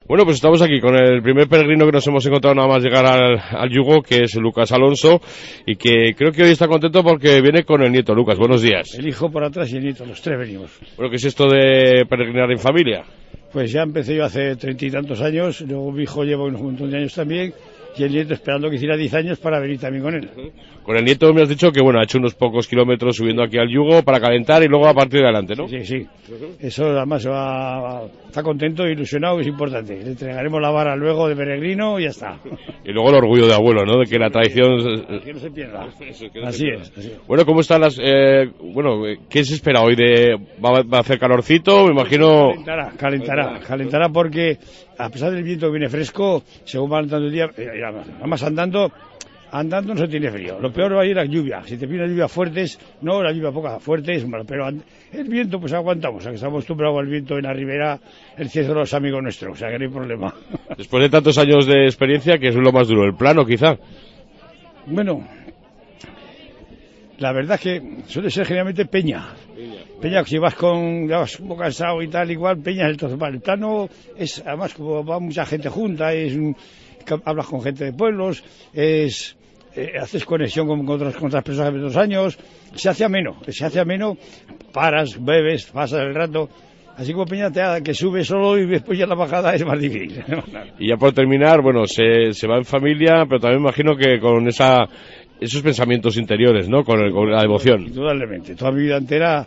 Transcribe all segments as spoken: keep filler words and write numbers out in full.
Bueno, pues estamos aquí con el primer peregrino que nos hemos encontrado nada más llegar al, al yugo, que es Lucas Alonso, y que creo que hoy está contento porque viene con el nieto. Lucas, buenos días. El hijo por atrás y el nieto, los tres venimos. Bueno, ¿qué es esto de peregrinar en familia? Pues ya empecé yo hace treinta y tantos años, luego mi hijo lleva un montón de años también, y el nieto esperando que hiciera diez años para venir también con él. Con el nieto me has dicho que, bueno, ha hecho unos pocos kilómetros subiendo aquí al yugo para calentar y luego a partir de adelante, ¿no? Sí, sí. Eso además va, está contento e ilusionado, es importante. Le entregaremos la vara luego de peregrino y ya está. Y luego el orgullo de abuelo, ¿no? De que la tradición... Que no se pierda. Eso, que no así, se pierda. Es, así es. Bueno, ¿cómo están las... Eh, bueno, ¿qué se espera hoy? de ¿Va, va a hacer calorcito? Me imagino... Calentará, calentará, calentará porque a pesar del viento que viene fresco, según va andando el día, además andando... Andando no se tiene frío. Lo peor va a ir la lluvia. Si te vienen lluvias fuertes, no, la lluvia poca, fuerte es malo. Pero el viento, pues aguantamos. O sea, que estamos acostumbrados al viento en la ribera, el cielo de los amigos nuestros. O sea, que no hay problema. Después de tantos años de experiencia, ¿qué es lo más duro? ¿El plano, quizá? Bueno, la verdad es que suele ser generalmente peña. Peña, peña si vas con, ya vas un poco cansado y tal, igual, peña es el trozo. El plano es, además, como va mucha gente junta, es un, hablas con gente de pueblos, es... Eh, haces conexión con, con, otras, con otras personas de otros años, se hace ameno, se hace ameno, paras, bebes, pasas el rato, así como Peñateada, que sube solo y después ya la bajada es más difícil. Y ya por terminar, bueno, se, se va en familia, pero también imagino que con esa esos pensamientos interiores, ¿no? Con, el, con la devoción. Indudablemente, toda mi vida entera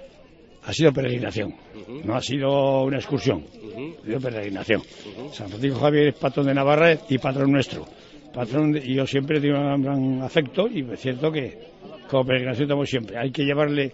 ha sido peregrinación, uh-huh. No ha sido una excursión, uh-huh. Ha sido peregrinación. Uh-huh. San Francisco Javier es patrón de Navarra y patrón nuestro. Patrón, y yo siempre tengo un gran afecto y es cierto que como peregrinación estamos siempre. Hay que llevarle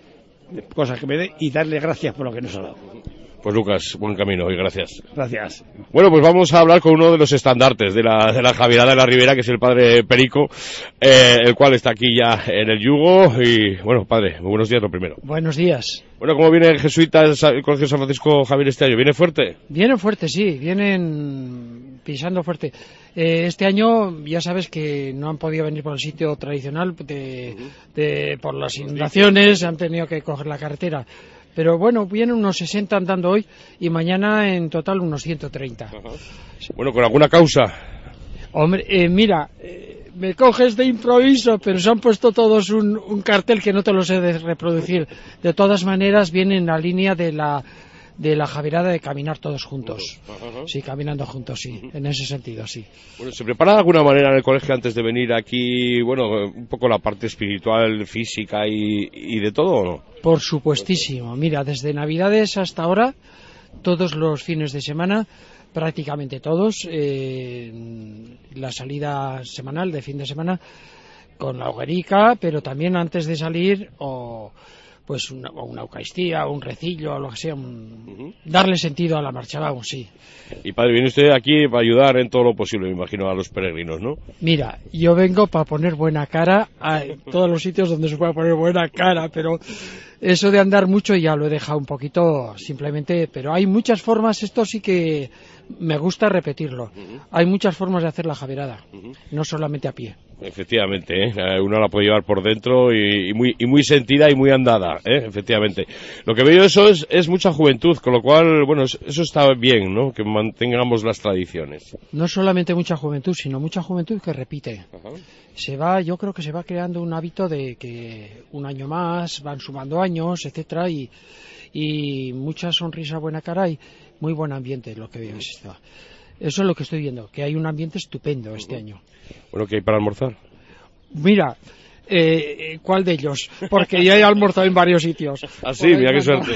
cosas que me dé y darle gracias por lo que nos ha dado. Pues Lucas, buen camino y gracias. Gracias. Bueno, pues vamos a hablar con uno de los estandartes de la, de la Javierada de la Ribera, que es el padre Perico, eh, el cual está aquí ya en el yugo. Y bueno, padre, muy buenos días lo primero. Buenos días. Bueno, ¿cómo viene el jesuita el Colegio San Francisco Javier este año? ¿Viene fuerte? Vienen fuerte, sí, vienen pisando fuerte. Eh, este año ya sabes que no han podido venir por el sitio tradicional de, de, por las inundaciones, han tenido que coger la carretera. Pero bueno, vienen unos sesenta andando hoy y mañana en total unos ciento treinta. Ajá. Bueno, ¿con alguna causa? Hombre, eh, mira, eh, me coges de improviso, pero se han puesto todos un, un cartel que no te lo sé de reproducir. De todas maneras, viene en la línea de la de la Javierada de caminar todos juntos. Ajá. Sí, caminando juntos, sí, en ese sentido, sí. Bueno, ¿se prepara de alguna manera en el colegio antes de venir aquí, bueno, un poco la parte espiritual, física y, y de todo, o no? Por supuestísimo. Mira, desde Navidades hasta ahora, todos los fines de semana, prácticamente todos, eh, la salida semanal de fin de semana con la hoguerica, pero también antes de salir o pues una, una eucaristía, un recillo, o lo que sea, un, uh-huh. darle sentido a la marcha, vamos, sí. Y padre, viene usted aquí para ayudar en todo lo posible, me imagino, a los peregrinos, ¿no? Mira, yo vengo para poner buena cara a todos los sitios donde se pueda poner buena cara, pero eso de andar mucho ya lo he dejado un poquito simplemente, pero hay muchas formas, esto sí que me gusta repetirlo, uh-huh. Hay muchas formas de hacer la Javierada, uh-huh. No solamente a pie. Efectivamente, ¿eh? Uno la puede llevar por dentro y, y, muy, y muy sentida y muy andada, ¿eh? Efectivamente. Lo que veo eso es, es mucha juventud, con lo cual, bueno, eso está bien, ¿no? Que mantengamos las tradiciones. No solamente mucha juventud, sino mucha juventud que repite. Ajá. Se va, yo creo que se va creando un hábito de que un año más, van sumando años, etcétera, y, y mucha sonrisa, buena cara y muy buen ambiente, lo que veo es esto. Eso es lo que estoy viendo, que hay un ambiente estupendo este uh-huh. año. Bueno, ¿qué hay para almorzar? Mira, eh, ¿cuál de ellos? Porque ya he almorzado en varios sitios. Ah, sí, mira qué suerte.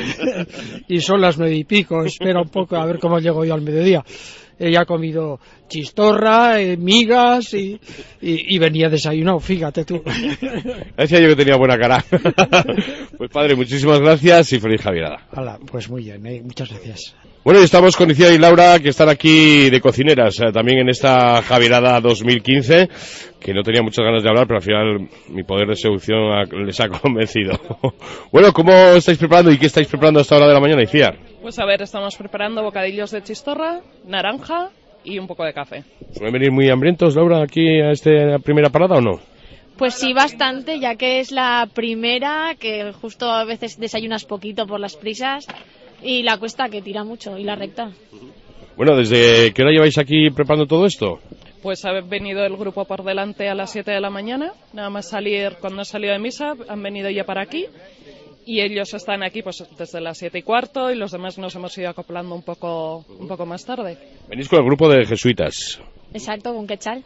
Y son las nueve y pico, espera un poco a ver cómo llego yo al mediodía. Ella ha comido chistorra, eh, migas y, y, y venía desayunado, fíjate tú. Decía yo que tenía buena cara. Pues padre, muchísimas gracias y feliz Javierada. Hola, pues muy bien, eh, muchas gracias. Bueno, y estamos con Iciar y Laura, que están aquí de cocineras, eh, también en esta Javierada dos mil quince, que no tenía muchas ganas de hablar, pero al final mi poder de seducción ha, les ha convencido. Bueno, ¿cómo estáis preparando y qué estáis preparando a esta hora de la mañana, Iciar? Pues a ver, estamos preparando bocadillos de chistorra, naranja y un poco de café. ¿Suelen venir muy hambrientos, Laura, aquí a esta primera parada o no? Pues sí, bastante, ya que es la primera, que justo a veces desayunas poquito por las prisas, y la cuesta que tira mucho, y la recta. Bueno, ¿desde qué hora lleváis aquí preparando todo esto? Pues ha venido el grupo por delante a las siete de la mañana, nada más salir, cuando he salido de misa, han venido ya para aquí. Y ellos están aquí pues desde las siete y cuarto y los demás nos hemos ido acoplando un poco, un poco más tarde. Venís con el grupo de jesuitas. Exacto, con Quetzal.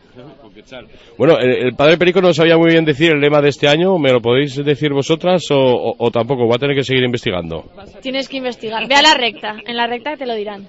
Bueno, el, el padre Perico no sabía muy bien decir el lema de este año. ¿Me lo podéis decir vosotras o, o, o tampoco? Voy a tener que seguir investigando. Tienes que investigar. Ve a la recta. En la recta te lo dirán.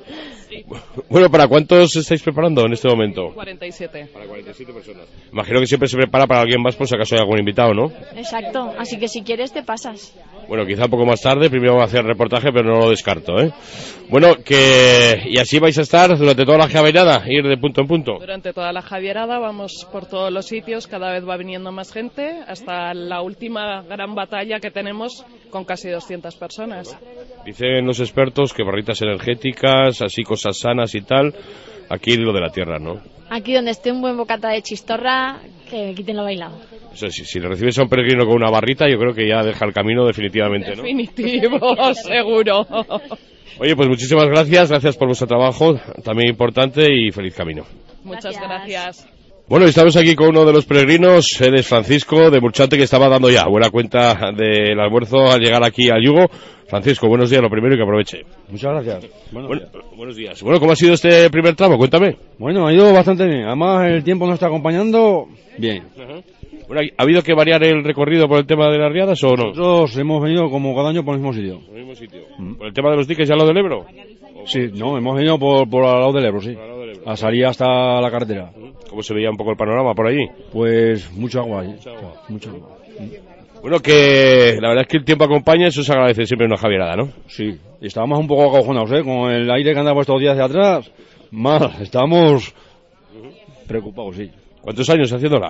Bueno, ¿para cuántos estáis preparando en este momento? cuarenta y siete. Para cuarenta y siete personas. Imagino que siempre se prepara para alguien más por si acaso hay algún invitado, ¿no? Exacto. Así que si quieres te pasas. Bueno, quizá un poco más tarde. Primero voy a hacer el reportaje, pero no lo descarto, ¿eh? Bueno, que... ¿Y así vais a estar durante toda la javierada? Ir de punto en punto. Durante toda la javierada vamos por todos los sitios, cada vez va viniendo más gente, hasta la última gran batalla que tenemos con casi doscientas personas. Dicen los expertos que barritas energéticas, así cosas sanas y tal, aquí lo de la tierra, ¿no? Aquí donde esté un buen bocata de chistorra, que me quiten lo bailado. Eso sí, si le recibes a un peregrino con una barrita, yo creo que ya deja el camino definitivamente, ¿no? Definitivo, seguro. Oye, pues muchísimas gracias, gracias por vuestro trabajo, también importante, y feliz camino. Muchas gracias. Bueno, estamos aquí con uno de los peregrinos, él es Francisco de Burchante, que estaba dando ya buena cuenta del almuerzo al llegar aquí al Yugo. Francisco, buenos días, lo primero, y que aproveche. Muchas gracias. Buenos, bueno, días. buenos días. Bueno, ¿cómo ha sido este primer tramo? Cuéntame. Bueno, ha ido bastante bien, además el tiempo nos está acompañando bien. Uh-huh. Bueno, ¿ha habido que variar el recorrido por el tema de las riadas o no? Nosotros hemos venido como cada año por el mismo sitio. Por el mismo sitio. ¿Mm? ¿Por el tema de los diques y al lado del Ebro? Sí, no, hemos venido por, por al lado del Ebro, sí. Lado del Ebro. A salir hasta la carretera. ¿Cómo se veía un poco el panorama por allí? Pues mucho agua, ¿eh? Mucha agua. Mucho agua. Bueno, que la verdad es que el tiempo acompaña, eso se agradece siempre en una javierada, ¿no? Sí, y estábamos un poco acojonados, ¿eh? Con el aire que andaba estos días de atrás, mal, estábamos preocupados, sí. ¿Cuántos años haciéndola?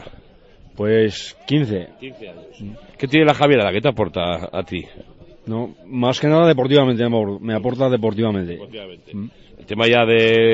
Pues quince. quince años. ¿Qué tiene la javierada? ¿Qué te aporta a ti? No, más que nada deportivamente, amor, me aporta deportivamente. deportivamente. ¿Mm? El tema ya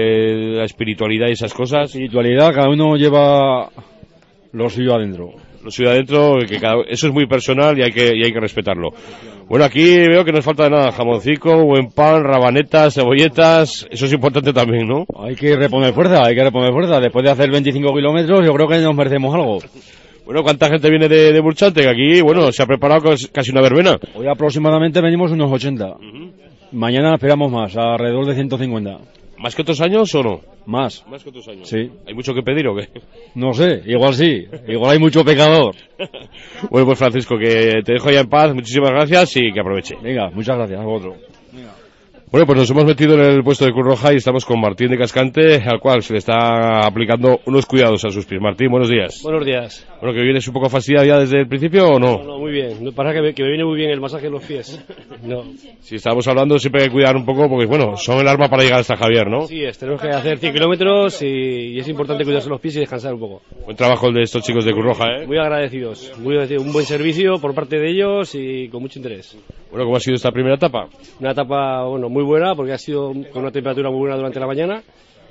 de la espiritualidad y esas cosas. Espiritualidad, cada uno lleva lo suyo adentro. Lo suyo adentro, que cada... eso es muy personal y hay que y hay que respetarlo. Bueno, aquí veo que no nos falta de nada, jamoncico, buen pan, rabanetas, cebolletas, eso es importante también, ¿no? Hay que reponer fuerza, hay que reponer fuerza. Después de hacer veinticinco kilómetros, yo creo que nos merecemos algo. Bueno, ¿cuánta gente viene de, de Burchante? Que aquí, bueno, se ha preparado casi una verbena. Hoy aproximadamente venimos unos ochenta. Uh-huh. Mañana esperamos más, alrededor de ciento cincuenta. ¿Más que otros años o no? Más. ¿Más que otros años? Sí. ¿Hay mucho que pedir o qué? No sé, igual sí. Igual hay mucho pecador. Bueno, pues Francisco, que te dejo ya en paz. Muchísimas gracias y que aproveche. Venga, muchas gracias a vosotros. Venga. Bueno, pues nos hemos metido en el puesto de Cruz Roja y estamos con Martín de Cascante, al cual se le está aplicando unos cuidados a sus pies. Martín, buenos días. Buenos días. Bueno, ¿que vienes un poco fastidiado ya desde el principio o no? No, no, muy bien. Me pasa que me, que me viene muy bien el masaje en los pies. No. Si estábamos hablando, siempre hay que cuidar un poco, porque bueno, son el arma para llegar hasta Javier, ¿no? Sí, es, tenemos que hacer cien kilómetros y, y es importante cuidarse los pies y descansar un poco. Buen trabajo el de estos chicos de Cruz Roja, ¿eh? Muy agradecidos. Muy agradecidos. Un buen servicio por parte de ellos y con mucho interés. Bueno, ¿cómo ha sido esta primera etapa? Una etapa, bueno, muy buena, porque ha sido con una temperatura muy buena durante la mañana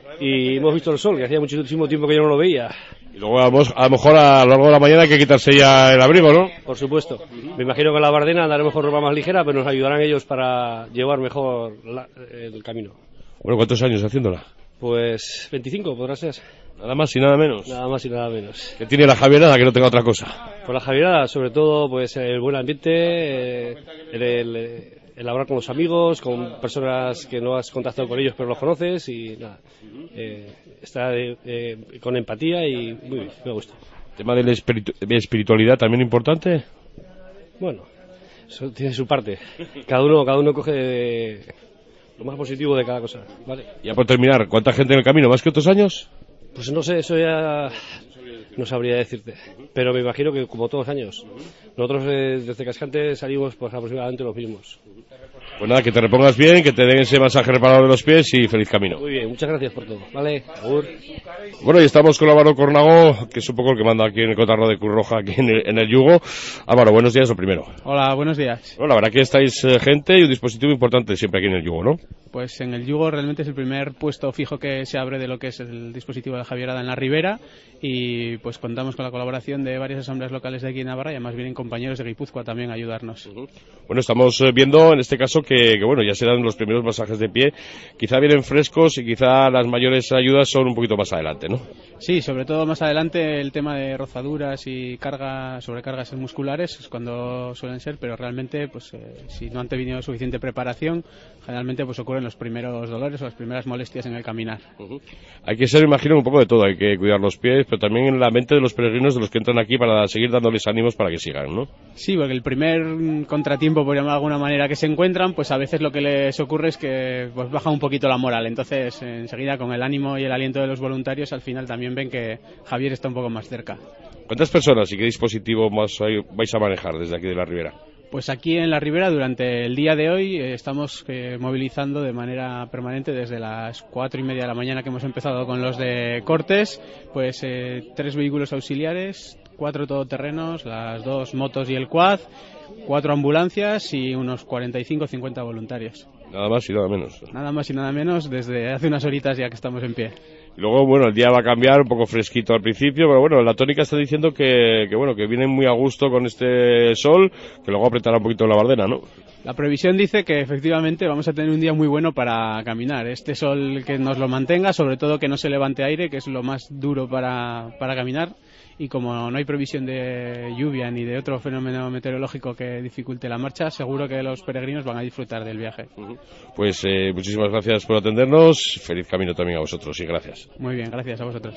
y hemos visto el sol, que hacía muchísimo tiempo que yo no lo veía. Y luego a, a lo mejor a lo largo de la mañana hay que quitarse ya el abrigo, ¿no? Por supuesto. Me imagino que en la Bardena andaremos con ropa más ligera, pero nos ayudarán ellos para llevar mejor la, el camino. Bueno, ¿cuántos años haciéndola? Pues veinticinco podrá ser. Nada más y nada menos. Nada más y nada menos. ¿Qué tiene la Javierada que no tenga otra cosa? Pues la Javierada, sobre todo, pues el buen ambiente, el, el, el hablar con los amigos, con personas que no has contactado con ellos pero los conoces y nada. Eh, está eh, eh, con empatía y muy bien, me gusta. ¿El tema de la espiritu de espiritualidad también importante? Bueno, eso tiene su parte. Cada uno, cada uno coge de, lo más positivo de cada cosa, ¿vale? Ya por terminar, ¿cuánta gente en el camino? ¿Más que otros años? Pues no sé, eso ya no sabría decirte, pero me imagino que como todos los años. Nosotros eh, desde Cascante salimos pues aproximadamente los mismos. Pues nada, que te repongas bien, que te den ese masaje reparador de los pies y feliz camino. Muy bien, muchas gracias por todo. Vale, agur. Bueno, y estamos con Álvaro Cornago, que es un poco el que manda aquí en el cotarro de Cruz Roja, aquí en el, en el Yugo. Álvaro, buenos días, lo primero. Hola, buenos días. Bueno, la verdad que estáis eh, gente y un dispositivo importante siempre aquí en el Yugo, ¿no? Pues en el Yugo realmente es el primer puesto fijo que se abre de lo que es el dispositivo de Javierada en la Ribera y pues contamos con la colaboración de varias asambleas locales de aquí en Navarra y además vienen compañeros de Guipúzcoa también a ayudarnos. Uh-huh. Bueno, estamos eh, viendo en este caso que, que bueno, ya se dan los primeros masajes de pie, quizá vienen frescos y quizá las mayores ayudas son un poquito más adelante, ¿no? Sí, sobre todo más adelante el tema de rozaduras y carga, sobrecargas musculares es cuando suelen ser, pero realmente pues eh, si no han tenido suficiente preparación, generalmente pues ocurren los primeros dolores o las primeras molestias en el caminar. Uh-huh. Hay que ser, imagino, un poco de todo, hay que cuidar los pies, pero también en la mente de los peregrinos, de los que entran aquí, para seguir dándoles ánimos para que sigan, ¿no? Sí, porque el primer contratiempo, por llamar de alguna manera, que se encuentran, pues a veces lo que les ocurre es que pues baja un poquito la moral, entonces enseguida con el ánimo y el aliento de los voluntarios al final también ven que Javier está un poco más cerca. ¿Cuántas personas y qué dispositivo más vais a manejar desde aquí de la Ribera? Pues aquí en la Ribera durante el día de hoy eh, estamos eh, movilizando de manera permanente desde las cuatro y media de la mañana que hemos empezado con los de Cortes, pues eh, tres vehículos auxiliares, cuatro todoterrenos, las dos motos y el quad, cuatro ambulancias y unos cuarenta y cinco a cincuenta voluntarios. Nada más y nada menos. Nada más y nada menos desde hace unas horitas ya que estamos en pie. Luego, bueno, el día va a cambiar, un poco fresquito al principio, pero bueno, la tónica está diciendo que, que bueno, que vienen muy a gusto con este sol, que luego apretará un poquito la bardena, ¿no? La previsión dice que efectivamente vamos a tener un día muy bueno para caminar. Este sol que nos lo mantenga, sobre todo que no se levante aire, que es lo más duro para, para caminar. Y como no hay previsión de lluvia ni de otro fenómeno meteorológico que dificulte la marcha, seguro que los peregrinos van a disfrutar del viaje. Pues eh, muchísimas gracias por atendernos, feliz camino también a vosotros y gracias. Muy bien, gracias a vosotros.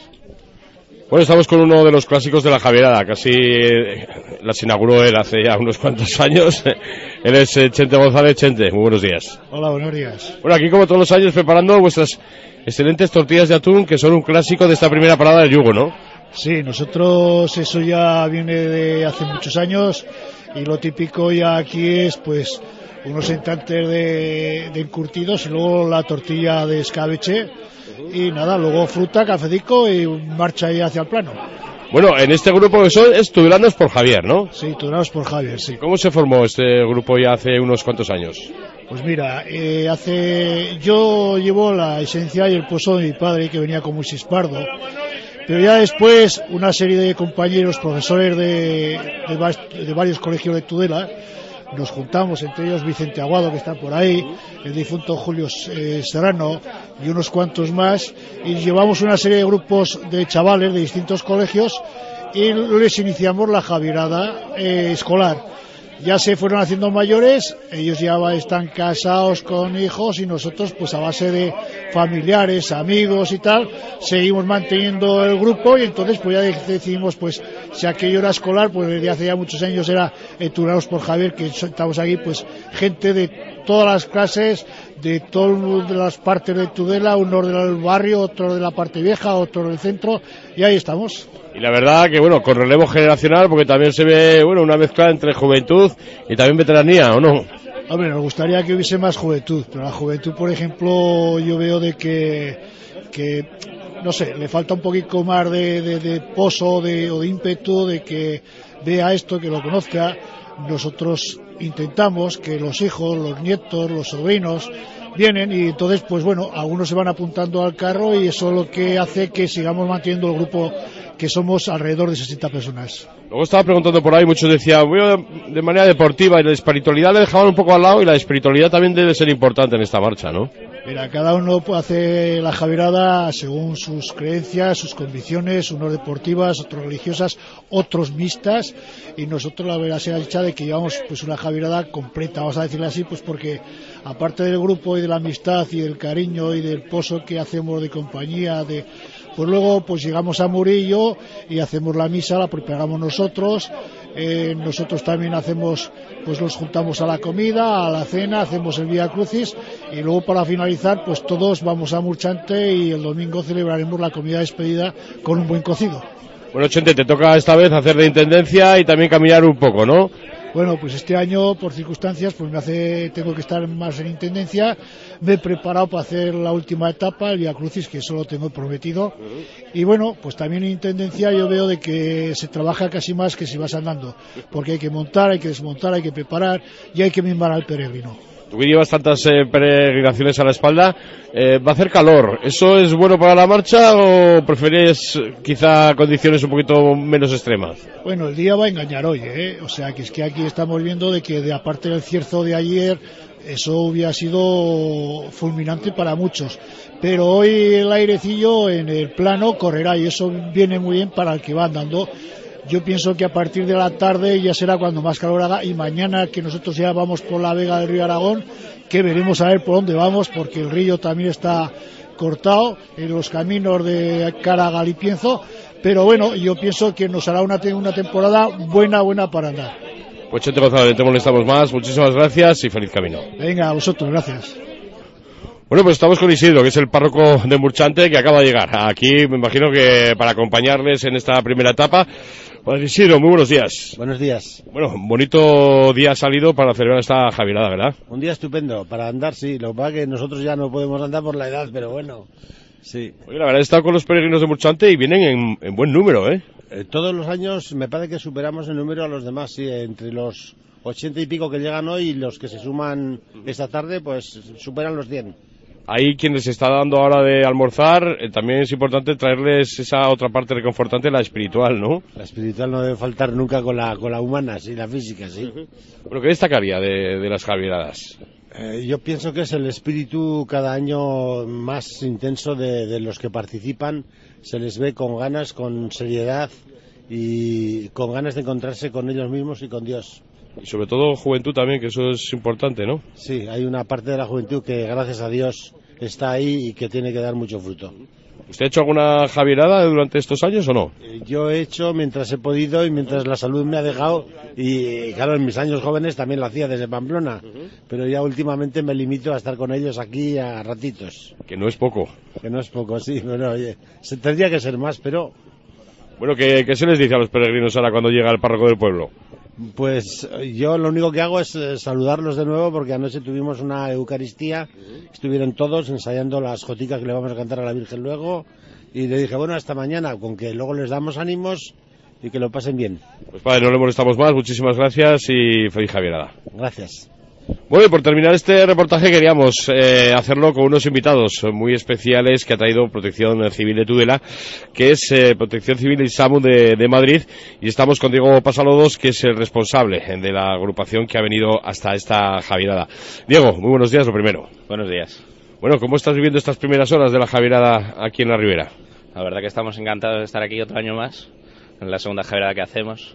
Bueno, estamos con uno de los clásicos de la Javierada, casi eh, las inauguró él hace ya unos cuantos años. Él es eh, Chente González. Chente, muy buenos días. Hola, buenos días. Bueno, aquí como todos los años preparando vuestras excelentes tortillas de atún, que son un clásico de esta primera parada de Yugo, ¿no? Sí, nosotros eso ya viene de hace muchos años y lo típico ya aquí es pues unos entrantes de, de encurtidos y luego la tortilla de escabeche y nada, luego fruta, cafecico y marcha ahí hacia el plano. Bueno, en este grupo que son es Tudelanos por Javier, ¿no? Sí, Tudelanos por Javier, sí. ¿Cómo se formó este grupo ya hace unos cuantos años? Pues mira, eh, hace yo llevo la esencia y el pozo de mi padre que venía con Moisés Pardo. Pero ya después una serie de compañeros, profesores de, de, de varios colegios de Tudela, nos juntamos, entre ellos Vicente Aguado, que está por ahí, el difunto Julio eh, Serrano y unos cuantos más, y llevamos una serie de grupos de chavales de distintos colegios y les iniciamos la Javierada eh, escolar. Ya se fueron haciendo mayores, ellos ya están casados con hijos y nosotros pues a base de familiares, amigos y tal, seguimos manteniendo el grupo y entonces pues ya decidimos pues si aquello era escolar, pues desde hace ya muchos años era Tudelanos por Javier, que estamos aquí pues gente de todas las clases, de todas las partes de Tudela, unos del barrio, otros de la parte vieja, otros del centro y ahí estamos. Y la verdad que, bueno, con relevo generacional, porque también se ve, bueno, una mezcla entre juventud y también veteranía, ¿o no? Hombre, nos gustaría que hubiese más juventud, pero la juventud, por ejemplo, yo veo de que, que no sé, le falta un poquito más de, de, de pozo de, o de ímpetu, de que vea esto, que lo conozca. Nosotros intentamos que los hijos, los nietos, los sobrinos vienen y entonces, pues bueno, algunos se van apuntando al carro y eso es lo que hace que sigamos manteniendo el grupo, que somos alrededor de sesenta personas. Luego estaba preguntando por ahí, muchos decían, bueno, de manera deportiva, y la espiritualidad le dejaban un poco al lado, y la espiritualidad también debe ser importante en esta marcha, ¿no? Mira, cada uno hace la Javierada según sus creencias, sus convicciones, unos deportivas, otros religiosas, otros mixtas, y nosotros la verdad se ha dicho de que llevamos pues una Javierada completa, vamos a decirlo así, pues porque aparte del grupo y de la amistad y del cariño y del pozo que hacemos de compañía, de pues luego pues llegamos a Murillo y hacemos la misa, la preparamos nosotros, eh, nosotros también hacemos, pues nos juntamos a la comida, a la cena, hacemos el Vía Crucis y luego para finalizar pues todos vamos a Murchante y el domingo celebraremos la comida de despedida con un buen cocido. Bueno, Chente, te toca esta vez hacer de intendencia y también caminar un poco, ¿no? Bueno, pues este año, por circunstancias, pues me hace, tengo que estar más en intendencia. Me he preparado para hacer la última etapa, el Vía Crucis, que eso lo tengo prometido. Y bueno, pues también en intendencia yo veo de que se trabaja casi más que si vas andando, porque hay que montar, hay que desmontar, hay que preparar y hay que mimar al peregrino. Tú que llevas tantas eh, peregrinaciones a la espalda, eh, va a hacer calor. ¿Eso es bueno para la marcha o preferís quizá condiciones un poquito menos extremas? Bueno, el día va a engañar hoy, ¿eh? O sea, que es que aquí estamos viendo de que de aparte del cierzo de ayer, eso hubiera sido fulminante para muchos. Pero hoy el airecillo en el plano correrá y eso viene muy bien para el que va andando. Yo pienso que a partir de la tarde ya será cuando más calor haga, y mañana que nosotros ya vamos por la vega del río Aragón, que veremos a ver por dónde vamos, porque el río también está cortado en los caminos de cara a Galipienzo, pero bueno, yo pienso que nos hará una, una temporada buena, buena para andar. Pues Chente González, no te molestamos más, muchísimas gracias y feliz camino. Venga, a vosotros, gracias. Bueno, pues estamos con Isidro, que es el párroco de Murchante, que acaba de llegar aquí, me imagino que para acompañarles en esta primera etapa. Pues Isidro, muy buenos días. Buenos días. Bueno, bonito día ha salido para celebrar esta Javirada, ¿verdad? Un día estupendo, para andar sí, lo que pasa es que nosotros ya no podemos andar por la edad, pero bueno, sí. Oye, la verdad he estado con los peregrinos de Murchante y vienen en, en buen número, ¿eh? Eh, Todos los años me parece que superamos el número a los demás, sí, entre los ochenta y pico que llegan hoy y los que se suman esta tarde, pues superan los cien. Hay quien les está dando ahora de almorzar, eh, también es importante traerles esa otra parte reconfortante, la espiritual, ¿no? La espiritual no debe faltar nunca con la, con la humana, sí, la física, sí. Bueno, ¿qué destacaría de, de las Javiradas? Eh, yo pienso que es el espíritu cada año más intenso de, de los que participan, se les ve con ganas, con seriedad y con ganas de encontrarse con ellos mismos y con Dios. Y sobre todo juventud también, que eso es importante, ¿no? Sí, hay una parte de la juventud que gracias a Dios está ahí y que tiene que dar mucho fruto. ¿Usted ha hecho alguna Javierada durante estos años o no? Eh, Yo he hecho mientras he podido y mientras la salud me ha dejado, y claro, en mis años jóvenes también lo hacía desde Pamplona, uh-huh. Pero ya últimamente me limito a estar con ellos aquí a ratitos. Que no es poco. Que no es poco, sí, bueno, oye, se tendría que ser más, pero... Bueno, ¿qué, qué se les dice a los peregrinos ahora cuando llega el párroco del pueblo? Pues yo lo único que hago es eh, saludarlos de nuevo, porque anoche tuvimos una Eucaristía, estuvieron todos ensayando las joticas que le vamos a cantar a la Virgen luego, y le dije, bueno, hasta mañana, con que luego les damos ánimos y que lo pasen bien. Pues padre, no le molestamos más, muchísimas gracias y feliz Javierada. Gracias. Bueno, y por terminar este reportaje queríamos eh, hacerlo con unos invitados muy especiales que ha traído Protección Civil de Tudela, que es eh, Protección Civil y SAMU de, de Madrid, y estamos con Diego Pasalodos, que es el responsable de la agrupación que ha venido hasta esta Javierada. Diego, muy buenos días, lo primero. Buenos días. Bueno, ¿cómo estás viviendo estas primeras horas de la Javierada aquí en la Ribera? La verdad que estamos encantados de estar aquí otro año más, en la segunda Javierada que hacemos.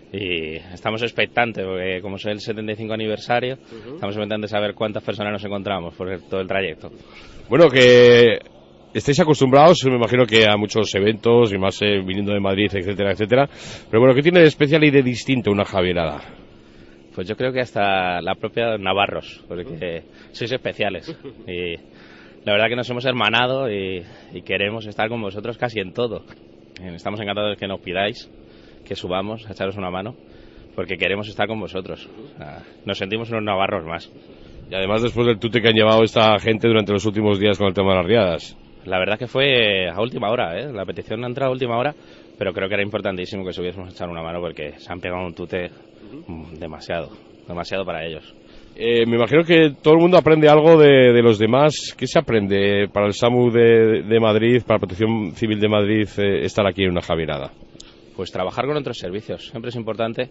Y estamos expectantes porque como es el setenta y cinco aniversario, uh-huh. Estamos expectantes de saber cuántas personas nos encontramos por el, todo el trayecto. Bueno, que estáis acostumbrados, me imagino que a muchos eventos y más eh, viniendo de Madrid, etcétera, etcétera. Pero bueno, ¿qué tiene de especial y de distinto una Javierada? Pues yo creo que hasta la propia Navarros, porque sois especiales y la verdad que nos hemos hermanado y, y queremos estar con vosotros casi en todo. Estamos encantados de que nos pidáis que subamos a echaros una mano, porque queremos estar con vosotros. O sea, nos sentimos unos navarros más. Y además después del tute que han llevado esta gente durante los últimos días con el tema de las riadas. La verdad que fue a última hora, ¿eh? La petición ha entrado a última hora, pero creo que era importantísimo que subiésemos a echar una mano porque se han pegado un tute demasiado, demasiado para ellos. Eh, me imagino que todo el mundo aprende algo de, de los demás. ¿Qué se aprende para el SAMU de, de Madrid, para la Protección Civil de Madrid, eh, estar aquí en una Javierada? Pues trabajar con otros servicios siempre es importante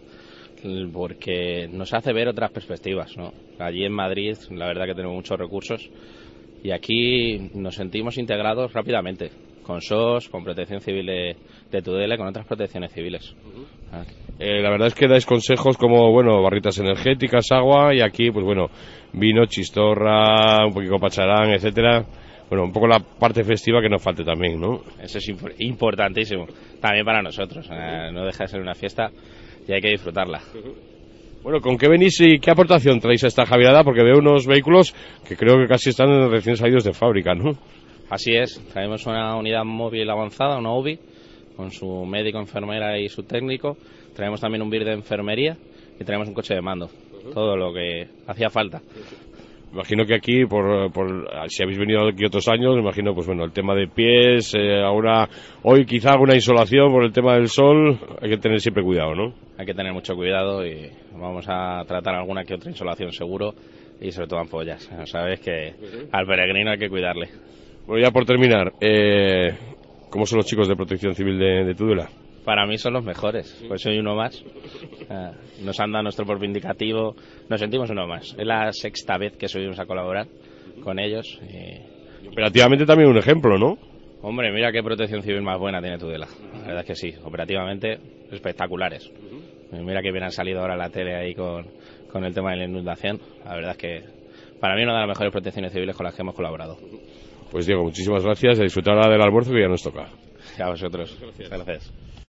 porque nos hace ver otras perspectivas, ¿no? Allí en Madrid la verdad que tenemos muchos recursos y aquí nos sentimos integrados rápidamente con S O S, con Protección Civil de, de Tudela y con otras protecciones civiles. Uh-huh. Eh, la verdad es que dais consejos como, bueno, barritas energéticas, agua y aquí, pues bueno, vino, chistorra, un poquito pacharán, etcétera. Bueno, un poco la parte festiva que nos falte también, ¿no? Eso es imp- importantísimo, también para nosotros. Eh, no deja de ser una fiesta y hay que disfrutarla. Bueno, ¿con qué venís y qué aportación traéis a esta Javierada? Porque veo unos vehículos que creo que casi están recién salidos de fábrica, ¿no? Así es, traemos una unidad móvil avanzada, una U B I, con su médico, enfermera y su técnico. Traemos también un B I R de enfermería y traemos un coche de mando. Uh-huh. Todo lo que hacía falta. Imagino que aquí, por, por si habéis venido aquí otros años, me imagino, pues bueno, el tema de pies, eh, ahora, hoy quizá alguna insolación por el tema del sol, hay que tener siempre cuidado, ¿no? Hay que tener mucho cuidado y vamos a tratar alguna que otra insolación seguro y sobre todo ampollas. Sabes que al peregrino hay que cuidarle. Bueno, ya por terminar, eh, ¿cómo son los chicos de Protección Civil de, de Tudela? para mí son los mejores, pues soy uno más. Eh, nos han dado nuestro propio indicativo, nos sentimos uno más. Es la sexta vez que subimos a colaborar con ellos. Y... Operativamente también un ejemplo, ¿no? Hombre, mira qué protección civil más buena tiene Tudela. La verdad es que sí, operativamente espectaculares. Mira que bien han salido ahora en la tele ahí con, con el tema de la inundación. La verdad es que para mí una de las mejores protecciones civiles con las que hemos colaborado. Pues Diego, muchísimas gracias. A disfrutar ahora del almuerzo que ya nos toca. A vosotros. Gracias. Gracias.